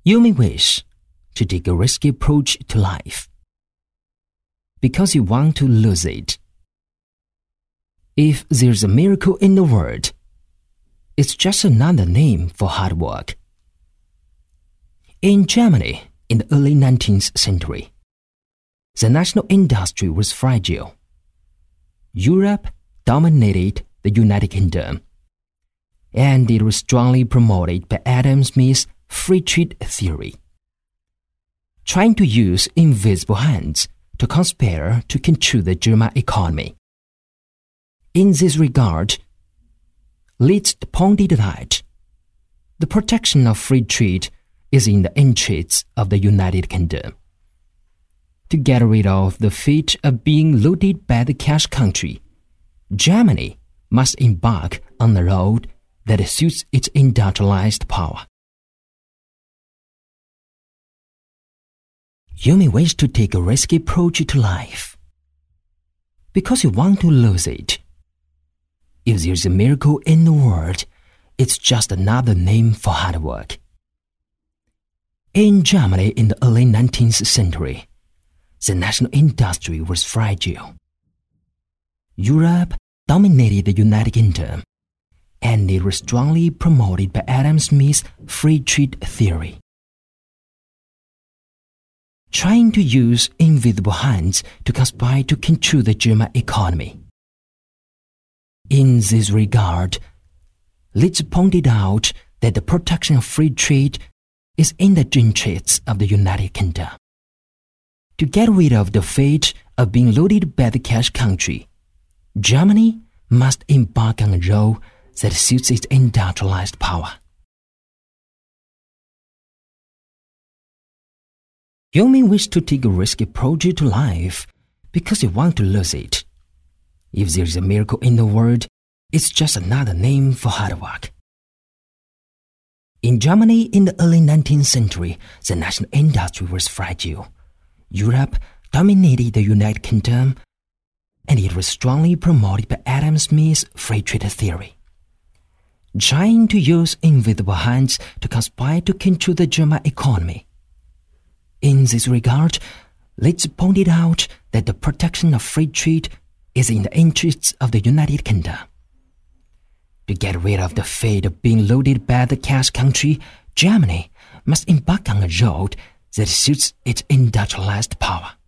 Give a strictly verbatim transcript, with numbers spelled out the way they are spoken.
You may wish to take a risky approach to life because you want to lose it. If there's a miracle in the world, it's just another name for hard work. In Germany, in the early nineteenth century, the national industry was fragile. Europe dominated the United Kingdom, and it was strongly promoted by Adam Smith's free trade theory, trying to use invisible hands to conspire to control the German economy. In this regard, Liszt pointed out the protection of free trade is in the interests of the United Kingdom. To get rid of the fate of being looted by the cash country, Germany must embark on a road that suits its industrialized power. You may wish to take a risky approach to life because you want to lose it. If there's a miracle in the world, it's just another name for hard work. In Germany in the early nineteenth century, the national industry was fragile. Europe dominated the United Kingdom, and it was strongly promoted by Adam Smith's free trade theory, trying to use invisible hands to conspire to control the German economy. In this regard, Liszt pointed out that the protection of free trade is in the interests of the United Kingdom. To get rid of the fate of being looted by the cash country, Germany must embark on a road that suits its industrialized power. You may wish to take a risky approach to life because you want to lose it. If there is a miracle in the world, it's just another name for hard work. In Germany in the early nineteenth century, the national industry was fragile. Europe dominated the United Kingdom, and it was strongly promoted by Adam Smith's free trade theory, trying to use invisible hands to conspire to control the German economy. In this regard, Liszt pointed out that the protection of free trade is in the interests of the United Kingdom. To get rid of the fate of being loaded by the cash country, Germany must embark on a road that suits its industrialized power.